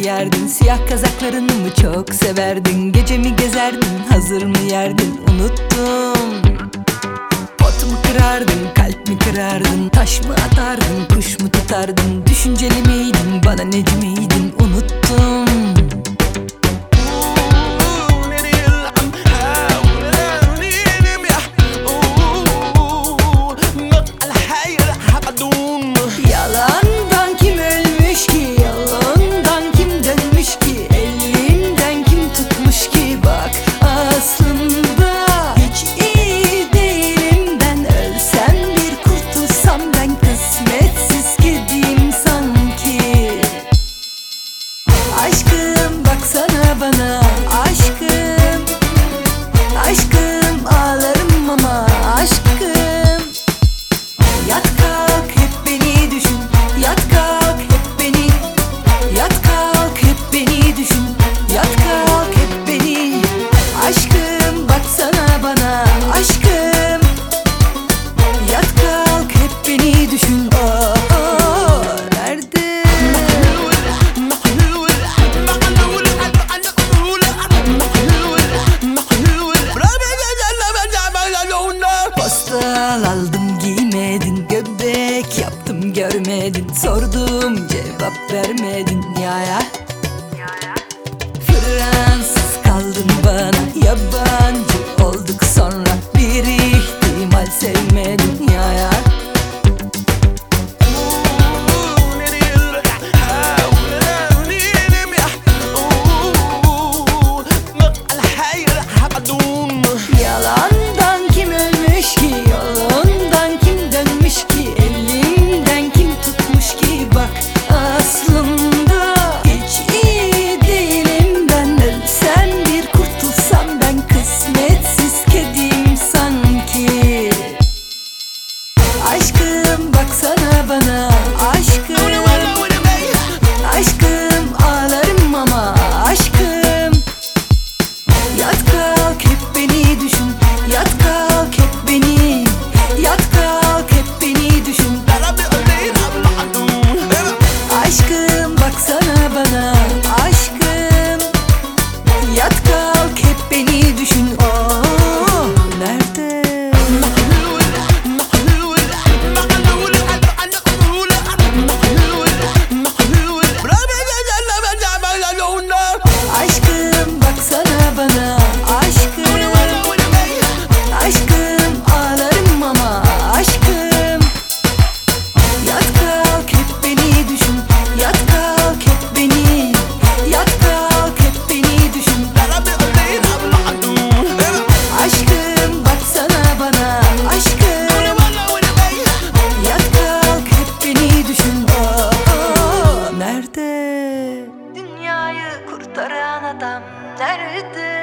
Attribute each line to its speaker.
Speaker 1: giyerdin? Siyah kazaklarını mı çok severdin? Gece mi gezerdin, hazır mı yerdin? Unuttum. Pot mu kırardın, kalp mi kırardın? Taş mı atardın, kuş mu tutardın? Düşünceli miydin, bana neci miydin? Unuttum. Yalandan kim ölmüş ki, yalandan kim dönmüş ki, elimden kim tutmuş ki? Bak aslında hiç iyi değilim ben. Ölsem bir kurtulsam ben, kısmetsiz kediyim sanki. Aşkım baksana bana, aşkım. Aşkım ağlarım ama aşkım. Yat kalk hep beni düşün, yat kalk hep beni. Yat kalk hep beni düşün, yat kalk hep beni. Aşkım baksana bana, aşkım. Yat kalk hep beni düşün. Nerede? Postal aldım giymedin, göbek yaptım görmedin, sordum cevap vermedin ya. Fransız kaldın bana, yabancı olduk sonra, bir ihtimal sevmedin ya. Yalandan kim ölmüş ki, yalandan kim dönmüş ki, elimden kim tutmuş ki? Bak aslında hiç iyi değilim ben. Ölsem bir kurtulsam ben, kısmetsiz kediyim sanki. Aşkım baksana bana, aşkım. Aşkım ağlarım ama aşkım. Yat kalk hep beni düşün, yat kalk hep beni. Yat kalk hep beni düşün. Aşkım baksana bana, aşkım. Yat kalk hep beni düşün. Nerede? Aşkım baksana bana, aşkım. Aşkım ağlarım ama aşkım. Yat kalk hep beni düşün, yat kalk hep beni. Yat kalk hep beni düşün. Aşkım baksana bana, aşkım. Yat kalk hep beni düşün. Nerede? Dünyayı kurtaran adam nerede?